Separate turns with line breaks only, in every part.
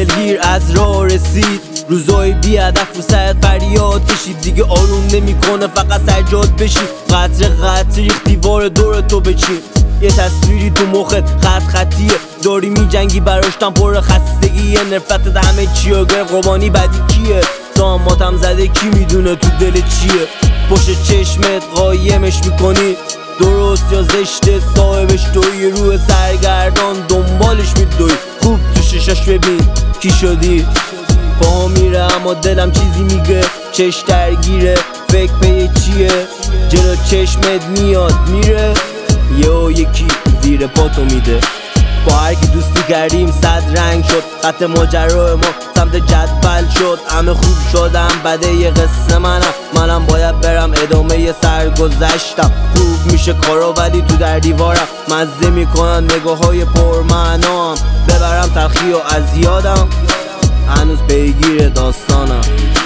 دلگیر از راه رسید، روزای بی هدف رو سرت فریاد کشید. دیگه آروم نمیکنه فقط سجاد بشی، قطره قطره ریخت دیوار دور تو بچین. یه تصویری تو مخت خط خطیه، داری میجنگی براشتم پر خستگیه. نفرتت همه چیه، قربانی بدی کیه؟ داماتم زده کی میدونه تو دل چیه؟ پشت چشمت قایمش میکنی، درست یا زشته صاحبش توی. روح سرگردان دنبالش میدوی، خوب تو ششاش ببین کی شدی. پا میره اما دلم چیزی میگه، چش درگیره فکر پی چیه. جلو چشمت میاد میره، یکی زیر پاتو میده. با هر کی دوستی کردیم 100 رنگ شد، خط ماجرای ما سمت جدول شد. همه خوب شدم بده یه قصه منم باید برم ادامه سرگذشتم. خوب میشه کارا ولی تو در دیوارم مزه میکنن نگاه‌های پرمعنام. ببرم تلخی و از یادم، هنوز پیگیر داستانم.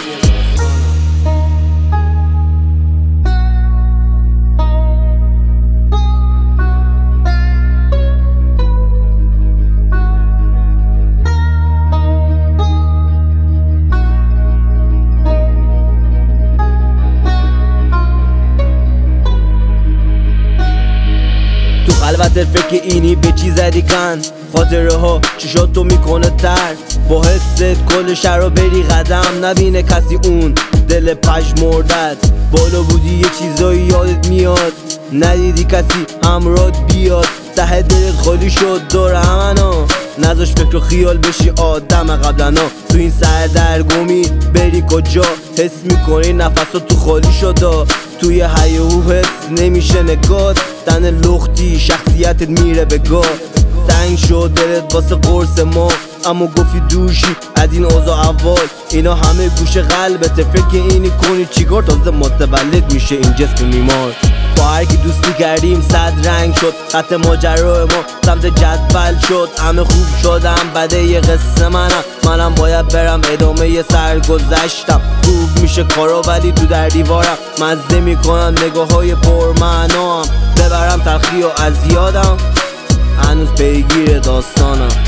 البته فکر اینی به چی زدی کن، خاطره ها چشاتو میکنه تر. با حست کل شهر رو بری قدم، نبینه کسی اون دل پژمردت. بالا بودی یه چیزایی یادت میاد، ندیدی کسی همراهت بیاد. ته دلت خالی شد دور همنا، نذاش فکر و خیال بشی آدم قبلنا. تو این سردرگمی بری کجا، حس میکنی نفسات تو خالی شده. توی هیاهو حس نمیشه نگات، تن لختی شخصیتت میره به گاه. تنگ شد دلت واسه قرص ما، اما گفتی دوشی از این اوضاع اول. اینا همه گوش قلبته، فکر اینی کنی چیکار تازه متولد میشه این جسم میمار. با هر کی دوستی کردیم 100 رنگ شد، خط ماجرای ما سمت جدول شد. همه خوب شدم بده یه قصه منم باید برم ادامه سرگذشتم. خوب میشه کارا ولی تو در دیوارم مزه میکنن نگاه‌های پرمعنام. ببرم تلخی و از یادم، هنوز پیگیر داستانم.